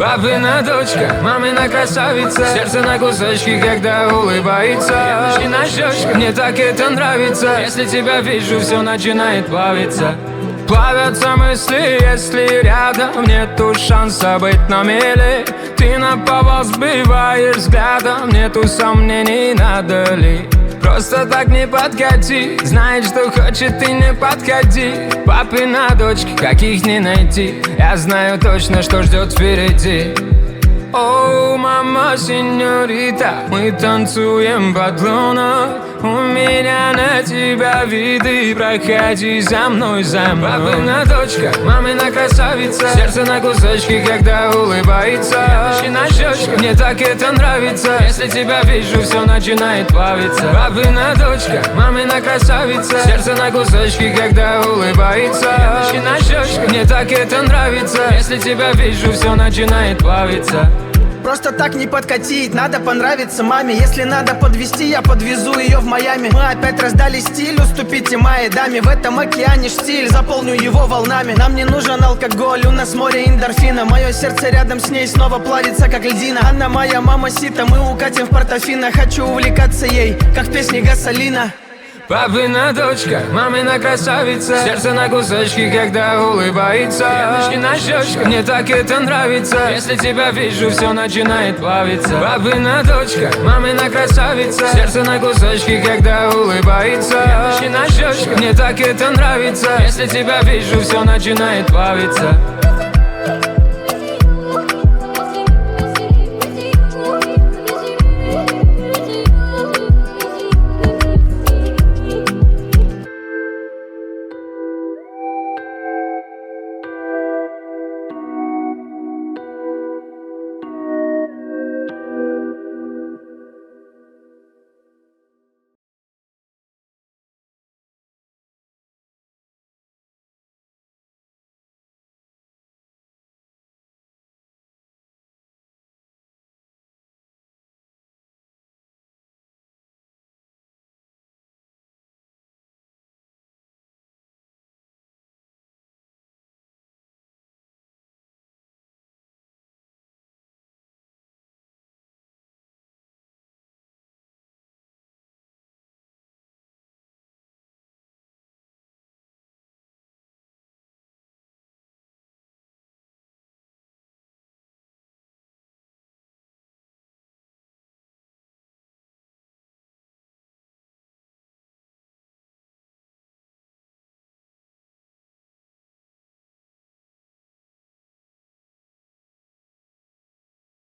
Папина дочка, мамина красавица, сердце на кусочки, когда улыбается. И на щечках, мне так это нравится. Если тебя вижу, все начинает плавиться. Плавятся мысли, если рядом нету шанса быть на мели. Ты наповал сбиваешь взглядом, нету сомнений, надо ли. Просто так не подкати, знаешь, что хочет, ты не подходи. Папина дочки, каких не найти, я знаю точно, что ждет впереди. О, мама, сеньорита, мы танцуем под луной. У меня на тебя виды, проходи за мной, за мной. Папина дочка, мамина красавица, сердце на кусочки, когда улыбается. И на щечках, мне так это нравится. Если тебя вижу, все начинает плавиться. Папина дочка, мамина красавица, сердце на кусочки, когда улыбается. И на щечках, мне так это нравится. Если тебя вижу, все начинает плавиться. Просто так не подкатить, надо понравиться маме. Если надо подвести, я подвезу ее в Майами. Мы опять раздали стиль, уступите моей даме. В этом океане штиль, заполню его волнами. Нам не нужен алкоголь, у нас море эндорфина. Мое сердце рядом с ней снова плавится, как льдина. Она моя мама-сита, мы укатим в Портофино. Хочу увлекаться ей, как в песне Гасолина. Папина дочка, мамина красавица, сердце на кусочки, когда улыбается. И на щечках, мне так это нравится. Если тебя вижу, все начинает плавиться. Папина дочка, мамина красавица, сердце на кусочки, когда улыбается. И на щечках, мне так это нравится. Если тебя вижу, все начинает плавиться.